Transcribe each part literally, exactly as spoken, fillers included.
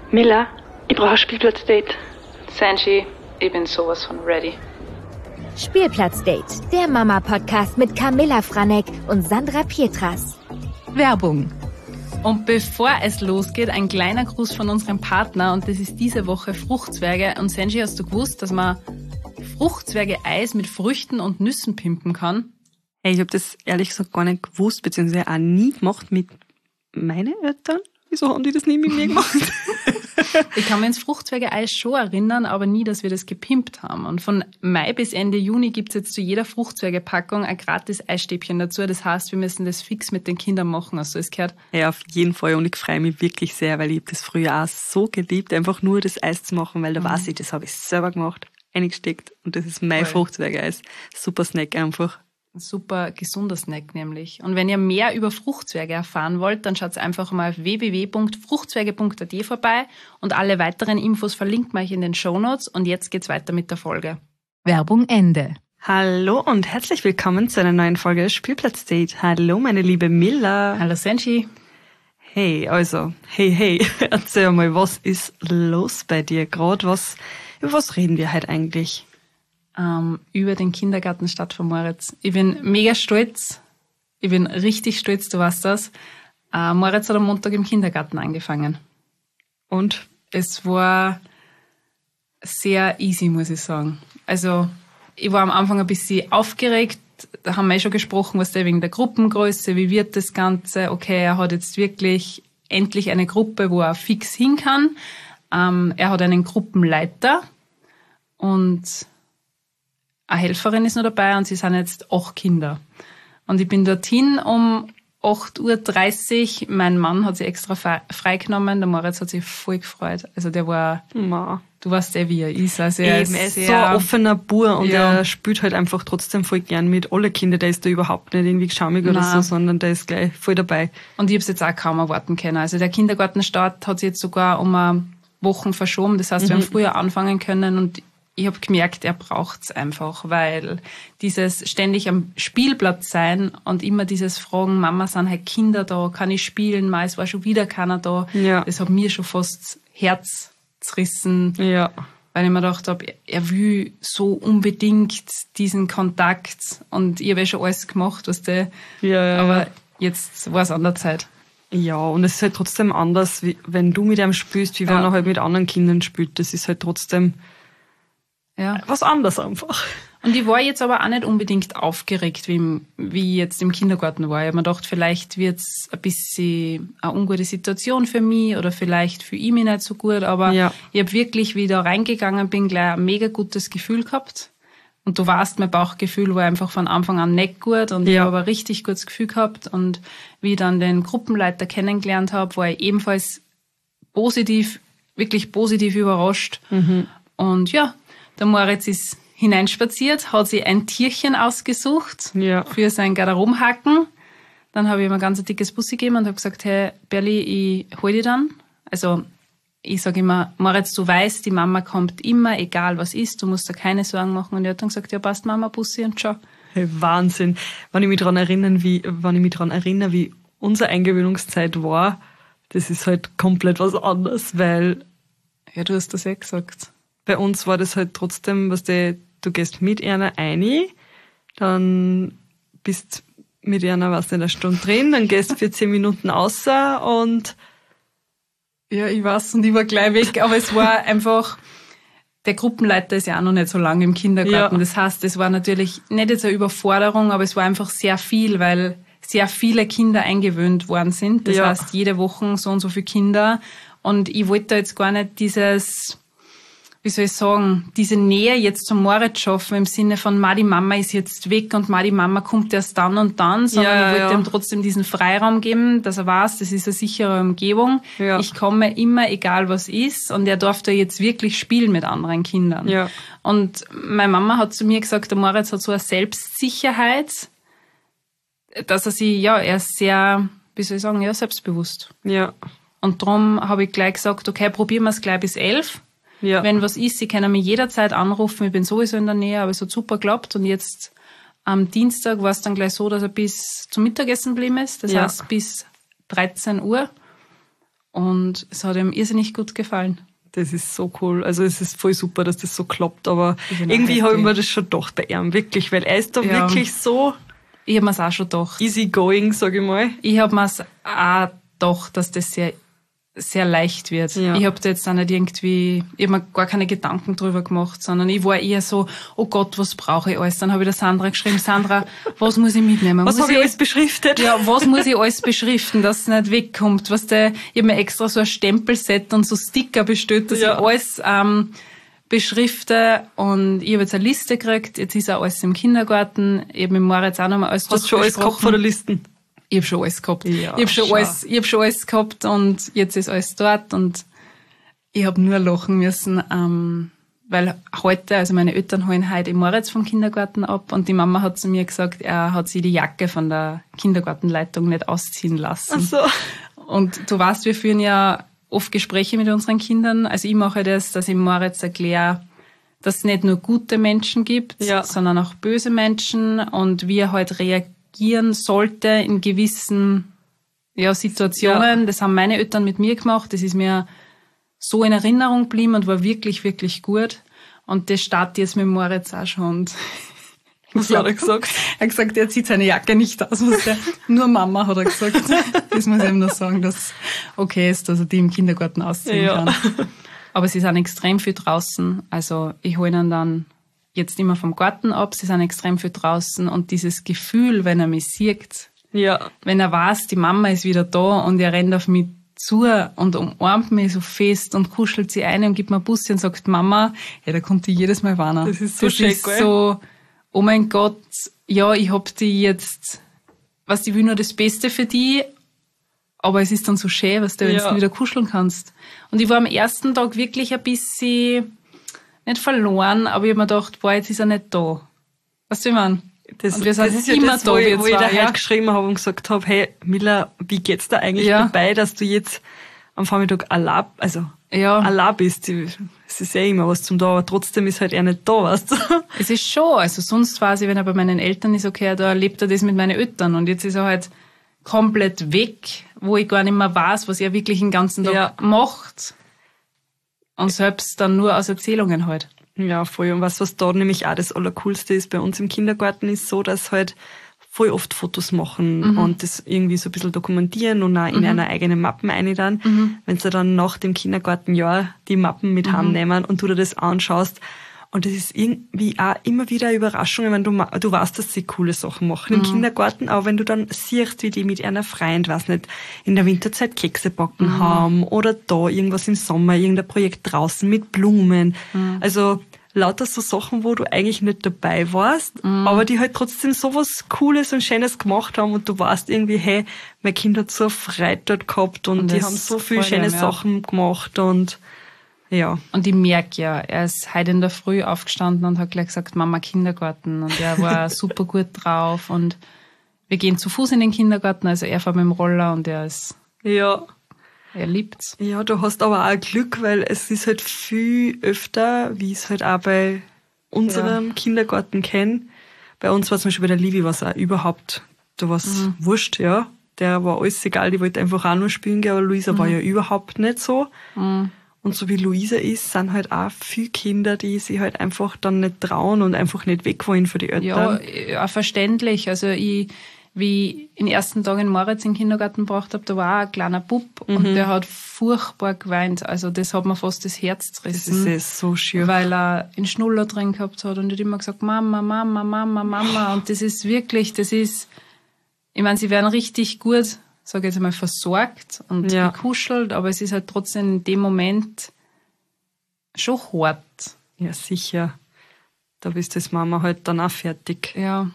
Miller, ich brauche ein Spielplatzdate. Sanji, ich bin sowas von ready. Spielplatzdate, der Mama-Podcast mit Camilla Franek und Sandra Pietras. Werbung. Und bevor es losgeht, ein kleiner Gruß von unserem Partner und das ist diese Woche Fruchtzwerge. Und Sanji, hast du gewusst, dass man Fruchtzwerge-Eis mit Früchten und Nüssen pimpen kann? Hey, ich habe das ehrlich gesagt gar nicht gewusst, beziehungsweise auch nie gemacht mit meinen Eltern. Wieso haben die das nie mit mir gemacht? Ich kann mich ins Fruchtzwerge-Eis schon erinnern, aber nie, dass wir das gepimpt haben. Und von Mai bis Ende Juni gibt's jetzt zu jeder Fruchtzwerge-Packung ein gratis Eisstäbchen dazu. Das heißt, wir müssen das fix mit den Kindern machen. Hast du das gehört? Ja, auf jeden Fall. Und ich freue mich wirklich sehr, weil ich hab das früher auch so geliebt, einfach nur das Eis zu machen, weil da mhm. weiß ich, das habe ich selber gemacht, eingesteckt. Und das ist mein Fruchtzwerge-Eis. Super Snack einfach. Ein super gesunder Snack nämlich. Und wenn ihr mehr über Fruchtzwerge erfahren wollt, dann schaut einfach mal auf w w w punkt fruchtzwerge punkt a t vorbei und alle weiteren Infos verlinkt man euch in den Shownotes. Und jetzt geht's weiter mit der Folge. Werbung Ende. Hallo und herzlich willkommen zu einer neuen Folge Spielplatzdate. Hallo meine liebe Miller. Hallo Sanji. Hey, also, hey, hey, erzähl mal, was ist los bei dir gerade? Was, über was reden wir heute eigentlich? Ähm, über den Kindergartenstart von Moritz. Ich bin mega stolz. Ich bin richtig stolz, du weißt das. Äh, Moritz hat am Montag im Kindergarten angefangen. Und? Es war sehr easy, muss ich sagen. Also, ich war am Anfang ein bisschen aufgeregt. Da haben wir eh schon gesprochen, was da wegen der Gruppengröße, wie wird das Ganze? Okay, er hat jetzt wirklich endlich eine Gruppe, wo er fix hin kann. Ähm, er hat einen Gruppenleiter und eine Helferin ist noch dabei und sie sind jetzt acht Kinder. Und ich bin dorthin um acht Uhr dreißig. Mein Mann hat sich extra freigenommen. Der Moritz hat sich voll gefreut. Also der war, Ma. du weißt eh, wie er ist. Also er Eben, ist, er ist sehr, so ein offener Bur und ja. er spielt halt einfach trotzdem voll gern mit allen Kindern. Der ist da überhaupt nicht irgendwie schaumig oder Nein. so, sondern der ist gleich voll dabei. Und ich habe es jetzt auch kaum erwarten können. Also der Kindergartenstart hat sich jetzt sogar um eine Woche verschoben. Das heißt, mhm. wir haben früher anfangen können und ich habe gemerkt, er braucht's einfach, weil dieses ständig am Spielplatz sein und immer dieses Fragen, Mama, sind halt Kinder da, kann ich spielen? Ma, es war schon wieder keiner da. Ja. Das hat mir schon fast Herz zerrissen, ja. weil ich mir gedacht habe, er will so unbedingt diesen Kontakt und ich habe ja schon alles gemacht, was der, ja, ja, aber ja. jetzt war es an der Zeit. Ja, und es ist halt trotzdem anders, wie, wenn du mit ihm spielst, wie wenn ja. er halt mit anderen Kindern spielt. Das ist halt trotzdem ja. was anderes einfach. Und ich war jetzt aber auch nicht unbedingt aufgeregt, wie, im, wie ich jetzt im Kindergarten war. Ich habe mir gedacht, vielleicht wird's ein bisschen eine ungute Situation für mich oder vielleicht für ihn mich nicht so gut. Aber ja. ich habe wirklich, wie ich da reingegangen bin, gleich ein mega gutes Gefühl gehabt. Und du weißt, mein Bauchgefühl war einfach von Anfang an nicht gut und ja. ich habe aber ein richtig gutes Gefühl gehabt. Und wie ich dann den Gruppenleiter kennengelernt habe, war ich ebenfalls positiv, wirklich positiv überrascht. Mhm. Und ja, der Moritz ist hineinspaziert, hat sich ein Tierchen ausgesucht ja. für sein Garderobenhaken. Dann habe ich ihm ein ganz dickes Bussi gegeben und habe gesagt, hey, Berli, ich hol dich dann. Also ich sage immer, Moritz, du weißt, die Mama kommt immer, egal was ist, du musst da keine Sorgen machen. Und er hat dann gesagt, ja passt Mama, Bussi und schau. Hey, Wahnsinn. Wenn ich mich daran erinnere, wie, wenn ich mich daran erinnere, wie unsere Eingewöhnungszeit war, das ist halt komplett was anderes, weil... Ja, du hast das ja gesagt. Bei uns war das halt trotzdem, was du, du gehst mit einer rein, dann bist mit einer, was in einer Stunde drin, dann gehst für zehn Minuten außer und ja, ich weiß und ich war gleich weg, aber es war einfach, der Gruppenleiter ist ja auch noch nicht so lange im Kindergarten, ja. Das heißt, es war natürlich nicht jetzt eine Überforderung, aber es war einfach sehr viel, weil sehr viele Kinder eingewöhnt worden sind, das ja. heißt, jede Woche so und so viele Kinder und ich wollte da jetzt gar nicht dieses... wie soll ich sagen, diese Nähe jetzt zum Moritz schaffen, im Sinne von, ma, die Mama ist jetzt weg und ma, die Mama kommt erst dann und dann, sondern ja, ich wollte ja. ihm trotzdem diesen Freiraum geben, dass er weiß, das ist eine sichere Umgebung. Ja. Ich komme immer, egal was ist, und er darf da jetzt wirklich spielen mit anderen Kindern. Ja. Und meine Mama hat zu mir gesagt, der Moritz hat so eine Selbstsicherheit, dass er sich, ja, er ist sehr, wie soll ich sagen, ja, selbstbewusst. Ja. Und darum habe ich gleich gesagt, okay, probieren wir es gleich bis elf. Ja. Wenn was ist, Sie können mich jederzeit anrufen, ich bin sowieso in der Nähe, aber es hat super geklappt. Und jetzt am Dienstag war es dann gleich so, dass er bis zum Mittagessen geblieben ist, das ja. heißt bis dreizehn Uhr. Und es hat ihm irrsinnig gut gefallen. Das ist so cool. Also es ist voll super, dass das so klappt, aber bin irgendwie auch habe ich happy. mir das schon gedacht bei ihm, wirklich, weil er ist da Ja. wirklich so Ich habe mir es auch schon gedacht. easy going, sage ich mal. Ich habe mir es auch gedacht, dass das sehr, sehr leicht wird. Ja. Ich habe da jetzt auch nicht irgendwie, ich habe mir gar keine Gedanken drüber gemacht, sondern ich war eher so, oh Gott, was brauche ich alles? Dann habe ich der Sandra geschrieben, Sandra, was muss ich mitnehmen? Was muss habe ich alles beschriftet? Ja, was muss ich alles beschriften, dass es nicht wegkommt? Was der, ich habe mir extra so ein Stempelset und so Sticker bestellt, dass Ja. ich alles ähm, beschrifte. Und ich habe jetzt eine Liste gekriegt. Jetzt ist auch alles im Kindergarten. Ich habe mit Moritz auch nochmal alles Hast du schon alles gehabt von der Liste? Ich habe schon alles gehabt. Ja, ich habe schon schau. alles, ich habe schon alles gehabt und jetzt ist alles dort und ich habe nur lachen müssen, ähm, weil heute, also meine Eltern holen heute Moritz vom Kindergarten ab und die Mama hat zu mir gesagt, er hat sich die Jacke von der Kindergartenleitung nicht ausziehen lassen. Ach so. Und du weißt, wir führen ja oft Gespräche mit unseren Kindern. Also ich mache das, dass ich Moritz erkläre, dass es nicht nur gute Menschen gibt, Ja. sondern auch böse Menschen und wie er halt reagieren sollte in gewissen ja, Situationen. Ja. Das haben meine Eltern mit mir gemacht. Das ist mir so in Erinnerung geblieben und war wirklich, wirklich gut. Und das startet jetzt mit Moritz auch schon. Und Was hat er gesagt? er hat gesagt, er zieht seine Jacke nicht aus. Was der, nur Mama, hat er gesagt. Das muss ich ihm noch sagen, dass okay ist, dass er die im Kindergarten ausziehen Ja. kann. Aber sie sind extrem viel draußen. Also ich hole ihn dann jetzt immer vom Garten ab. Sie sind extrem viel draußen. Und dieses Gefühl, wenn er mich sieht, Ja. wenn er weiß, die Mama ist wieder da und er rennt auf mich zu und umarmt mich so fest und kuschelt sie ein und gibt mir ein Bussi und sagt Mama, ja, da kommt die jedes Mal warnen. Das ist so das schön, ist gell? so, oh mein Gott, ja, ich hab die jetzt, was, ich will nur das Beste für die, aber es ist dann so schön, was du, wenn Ja. du wieder kuscheln kannst. Und ich war am ersten Tag wirklich ein bisschen, nicht verloren, aber ich hab mir gedacht, boah, jetzt ist er nicht da. Weißt du, wie ich meine? Das, Und wir sind das ist ja immer das, da, wo ich, wir wo ich zwei, da ja. heute geschrieben habe und gesagt habe, hey, Mila, wie geht's da eigentlich Ja. dabei, dass du jetzt am Vormittag allein, also Ja. allein bist? Es ist ja immer was zum da, aber trotzdem ist halt er nicht da, weißt du? Es ist schon, also sonst weiß ich, wenn er bei meinen Eltern ist, okay, da erlebt er das mit meinen Eltern und jetzt ist er halt komplett weg, wo ich gar nicht mehr weiß, was er wirklich den ganzen Tag Ja. macht und selbst dann nur aus Erzählungen halt. Ja, voll. Und was, was da nämlich auch das Allercoolste ist bei uns im Kindergarten, ist so, dass halt voll oft Fotos machen Mhm. und das irgendwie so ein bisschen dokumentieren und auch in einer eigenen Mappen rein dann. Mhm. Wenn sie dann nach dem Kindergartenjahr die Mappen mit heimnehmen und du dir das anschaust. Und das ist irgendwie auch immer wieder eine Überraschung. Ich meine, du, ma- du weißt, dass sie coole Sachen machen Mhm. im Kindergarten, aber wenn du dann siehst, wie die mit einer Freund, weiß nicht, in der Winterzeit Kekse backen Mhm. haben oder da irgendwas im Sommer, irgendein Projekt draußen mit Blumen. Mhm. Also lauter so Sachen, wo du eigentlich nicht dabei warst, Mhm. aber die halt trotzdem sowas Cooles und Schönes gemacht haben und du weißt irgendwie, hey, mein Kind hat so eine Freude dort gehabt und, Und die das haben so viele freut schöne einem, ja. Sachen gemacht und ja. Und ich merke ja, er ist heute in der Früh aufgestanden und hat gleich gesagt, Mama, Kindergarten. Und er war super gut drauf. Und wir gehen zu Fuß in den Kindergarten, also er fährt mit dem Roller und er ist, Ja. er liebt's. Ja, du hast aber auch Glück, weil es ist halt viel öfter, wie ich es halt auch bei unserem Kindergarten kenne. Bei uns war zum Beispiel bei der Livi was auch überhaupt, da war es wurscht, ja. Der war alles egal, die wollte einfach auch nur spielen gehen, aber Luisa war ja überhaupt nicht so. Mhm. Und so wie Luisa ist, sind halt auch viele Kinder, die sich halt einfach dann nicht trauen und einfach nicht weg wollen für die Ja, Eltern. ja, verständlich. Also ich, wie ich den ersten Tag in Moritz in den Kindergarten gebracht habe, da war auch ein kleiner Bub und der hat furchtbar geweint. Also das hat mir fast das Herz Das zerrissen. ist eh so schön. Weil er einen Schnuller drin gehabt hat und hat immer gesagt, Mama, Mama, Mama, Mama. Und das ist wirklich, das ist, ich meine, sie werden richtig gut, sage ich jetzt einmal, versorgt und Ja. gekuschelt, aber es ist halt trotzdem in dem Moment schon hart. Ja, sicher. Da bist du als Mama halt dann auch fertig. Ja.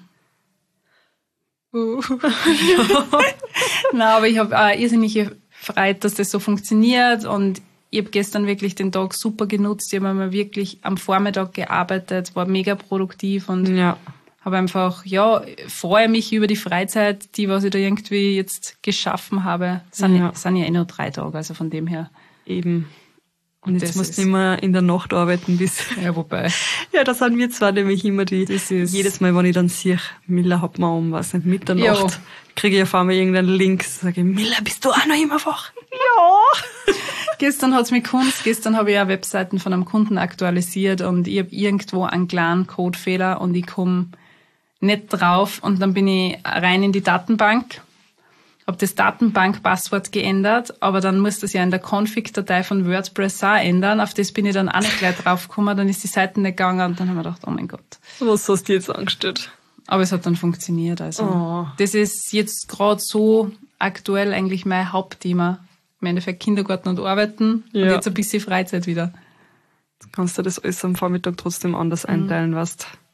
Nein, aber ich habe auch irrsinnige Freude, dass das so funktioniert und ich habe gestern wirklich den Tag super genutzt. Ich habe einmal wirklich am Vormittag gearbeitet, war mega produktiv und Ja. habe einfach, ja, freue mich über die Freizeit, die was ich da irgendwie jetzt geschaffen habe. Es sind Ja. es sind ja eh nur drei Tage, also von dem her. Eben. Und jetzt musst du immer in der Nacht arbeiten bis. Ja, wobei. Ja, da sind wir zwar nämlich immer die, das ist jedes Mal, wenn ich dann sehe, Miller hat man um, was nicht, Mitternacht, ja. kriege ich auf einmal irgendeinen Link, sage ich, Miller, bist du auch noch immer wach? Ja. Gestern hat's mich Kunst, gestern habe ich auch Webseiten von einem Kunden aktualisiert und ich habe irgendwo einen kleinen Codefehler und ich komme nicht drauf und dann bin ich rein in die Datenbank, habe das Datenbank-Passwort geändert, aber dann muss das ja in der Config-Datei von WordPress auch ändern. Auf das bin ich dann auch nicht gleich draufgekommen. Dann ist die Seite nicht gegangen und dann haben wir gedacht, oh mein Gott. Was hast du jetzt angestellt? Aber es hat dann funktioniert. Also oh. Das ist jetzt gerade so aktuell eigentlich mein Hauptthema. Im Endeffekt Kindergarten und Arbeiten ja. und jetzt ein bisschen Freizeit wieder. Jetzt kannst du das alles am Vormittag trotzdem anders mhm. einteilen, weißt du?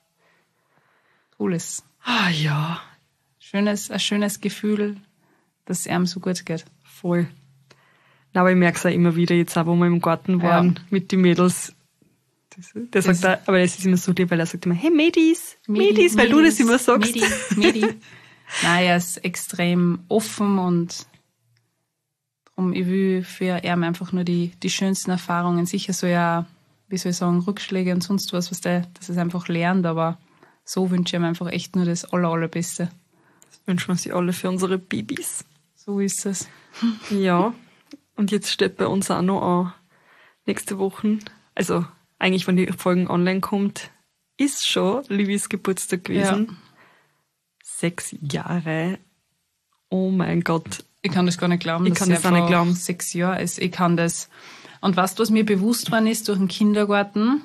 Cooles. Ah ja. Schönes, ein schönes Gefühl, dass es einem so gut geht. Voll. Na, aber ich merke es auch immer wieder, jetzt auch, wo wir im Garten waren, ja. mit den Mädels. Das, der das sagt auch, aber es ist immer so lieb, weil er sagt immer, hey Mädis, Mädis, weil du das immer sagst. Mädi, Mädi. Nein, er ist extrem offen und darum, ich will für ihn einfach nur die, die schönsten Erfahrungen. Sicher so ja, wie soll ich sagen, Rückschläge und sonst was, was der, dass er es einfach lernt, aber so wünsche ich ihm einfach echt nur das aller, allerbeste. Das wünschen wir sich alle für unsere Babys. So ist es. Ja, und jetzt steht bei uns auch noch an, nächste Woche, also eigentlich, wenn die Folgen online kommt, ist schon Livis Geburtstag gewesen. Ja. Sechs Jahre. Oh mein Gott. Ich kann das gar nicht glauben, ich dass kann das es auch nicht glauben. Sechs Jahre ist. Ich kann das. Und weißt du, was mir bewusst worden ist durch den Kindergarten?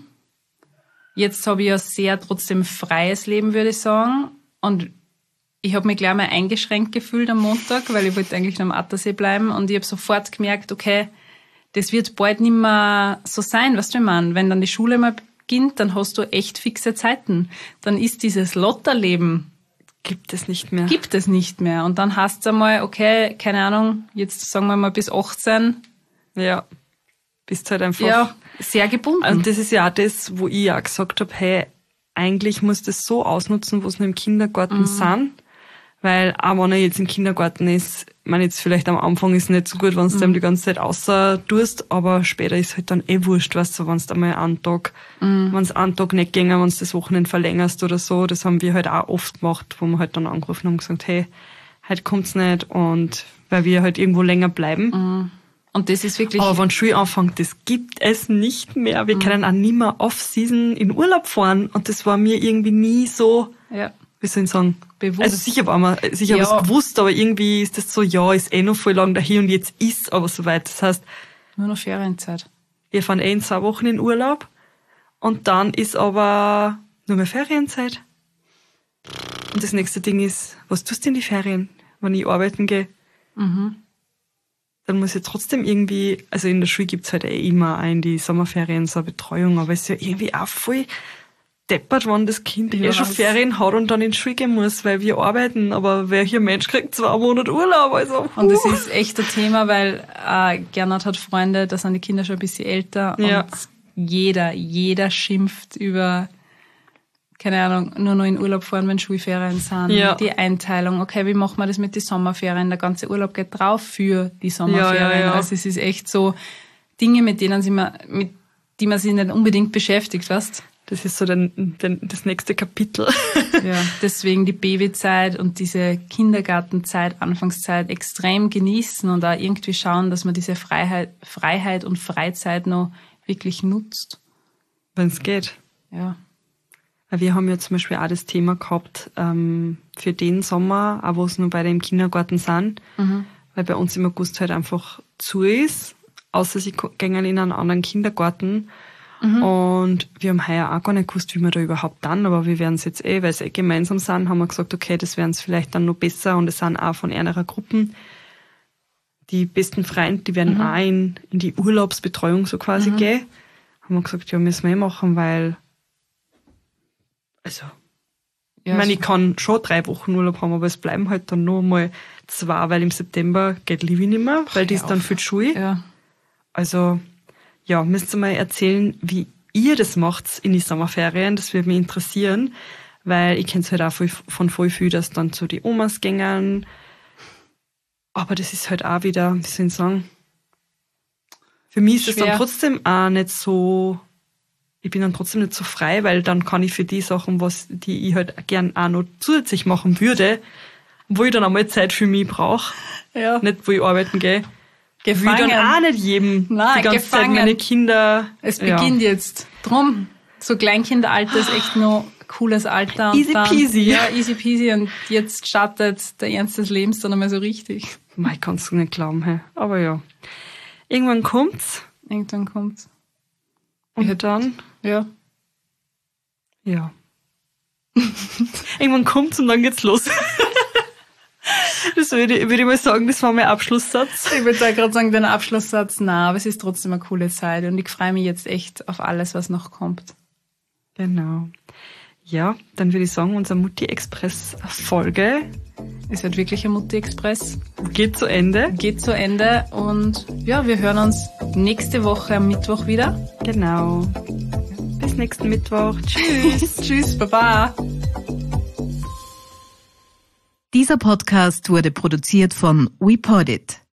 Jetzt habe ich ja sehr trotzdem freies Leben, würde ich sagen. Und ich habe mich gleich mal eingeschränkt gefühlt am Montag, weil ich wollte eigentlich noch am Attersee bleiben. Und ich habe sofort gemerkt, okay, das wird bald nicht mehr so sein, weißt du, ich meine, wenn dann die Schule mal beginnt, dann hast du echt fixe Zeiten. Dann ist dieses Lotterleben Gibt es nicht mehr. Gibt es nicht mehr. Und dann hast du einmal, okay, keine Ahnung, jetzt sagen wir mal bis achtzehn. Ja, bist halt einfach ja, sehr gebunden. Und das ist ja auch das, wo ich auch gesagt habe, hey, eigentlich muss das so ausnutzen, wo es noch im Kindergarten mhm. sind. Weil auch wenn er jetzt im Kindergarten ist, ich meine jetzt vielleicht am Anfang ist es nicht so gut, wenn du mhm. die ganze Zeit außer tust, aber später ist halt dann eh wurscht, weißt du, wenn du einmal einen Tag, mhm. wenn es einen Tag nicht ginge, wenn du das Wochenende verlängerst oder so, das haben wir halt auch oft gemacht, wo wir halt dann angerufen haben und gesagt, hey, heute kommt's nicht und weil wir halt irgendwo länger bleiben. Mhm. Und das ist wirklich... Aber wenn Schule anfängt, das gibt es nicht mehr. Wir mhm. können auch nicht mehr Off-Season in Urlaub fahren und das war mir irgendwie nie so... Ja. Wie soll ich sagen? Bewusst. Also sicher war man, sicher ja. was gewusst, aber irgendwie ist das so, ja, ist eh noch voll lang dahin und jetzt ist aber soweit. Das heißt, nur noch Ferienzeit. Wir fahren eh in zwei Wochen in Urlaub und dann ist aber nur mehr Ferienzeit. Und das nächste Ding ist, was tust du in die Ferien, wenn ich arbeiten gehe? Mhm. Dann muss ich trotzdem irgendwie, also in der Schule gibt's halt eh immer in die Sommerferien so eine Betreuung, aber es ist ja irgendwie auch voll deppert, wenn das Kind ja, eh schon Ferien hat und dann in die Schule gehen muss, weil wir arbeiten, aber welcher Mensch kriegt zwei Monate Urlaub? Also, und das ist echt ein Thema, weil äh, Gernot hat Freunde, da sind die Kinder schon ein bisschen älter ja. und jeder, jeder schimpft über, keine Ahnung, nur noch in Urlaub fahren, wenn Schulferien sind, ja. die Einteilung, okay, wie machen wir das mit den Sommerferien? Der ganze Urlaub geht drauf für die Sommerferien. Ja, ja, ja. Also es ist echt so Dinge, mit denen sie man, mit die man sich nicht unbedingt beschäftigt, weißt? Das ist so den, den, das nächste Kapitel. Ja, deswegen die Babyzeit und diese Kindergartenzeit, Anfangszeit extrem genießen und auch irgendwie schauen, dass man diese Freiheit, Freiheit und Freizeit noch wirklich nutzt. Wenn es geht. Ja. Wir haben ja zum Beispiel auch das Thema gehabt, ähm, für den Sommer, auch wo es nur beide im Kindergarten sind, mhm. weil bei uns im August halt einfach zu ist, außer sie gehen in einen anderen Kindergarten. Mhm. Und wir haben heuer auch gar nicht gewusst, wie wir da überhaupt dann, aber wir werden es jetzt eh, weil es eh gemeinsam sind, haben wir gesagt, okay, das werden es vielleicht dann noch besser und es sind auch von einer Gruppen. Die besten Freunde, die werden mhm. auch in, in die Urlaubsbetreuung so quasi mhm. gehen. Haben wir gesagt, ja, müssen wir eh machen, weil, also, ja, ich meine, ich kann schon drei Wochen Urlaub haben, aber es bleiben halt dann nur mal zwei, weil im September geht Livi nicht mehr, weil die ist dann für die Schule. Ja. Also, ja, müsst ihr mal erzählen, wie ihr das macht in die Sommerferien. Das würde mich interessieren, weil ich kenne es halt auch von voll viel, dass dann zu die Omas gängen. Aber das ist halt auch wieder, wie soll ich sagen, Für mich ist es schwer. dann trotzdem auch nicht so, ich bin dann trotzdem nicht so frei, weil dann kann ich für die Sachen, was die ich halt gern auch noch zusätzlich machen würde, wo ich dann einmal Zeit für mich brauche, Ja. nicht wo ich arbeiten gehe, will Gefangen. ich dann auch nicht jedem Nein, die ganze gefangen. Zeit meine Kinder... Es ja. beginnt jetzt. Drum, so Kleinkindalter ist echt noch ein cooles Alter. Und Easy dann, peasy. Ja, easy peasy. Und jetzt startet der Ernst des Lebens dann einmal so richtig. Mei, kannst du nicht glauben, hey. Aber ja. Irgendwann kommt's Irgendwann kommt's. und dann, Ja. ja. Irgendwann kommt's und dann geht's los. Das würde, würde ich mal sagen, das war mein Abschlusssatz. Ich würde da gerade sagen, den Abschlusssatz, na, aber es ist trotzdem eine coole Zeit und ich freue mich jetzt echt auf alles, was noch kommt. Genau. Ja, dann würde ich sagen, unsere Mutti-Express-Folge Es wird wirklich ein Mutti-Express. geht zu Ende. Geht zu Ende und ja, wir hören uns nächste Woche am Mittwoch wieder. Genau. Bis nächsten Mittwoch. Tschüss. Tschüss, Baba. Dieser Podcast wurde produziert von WePodit.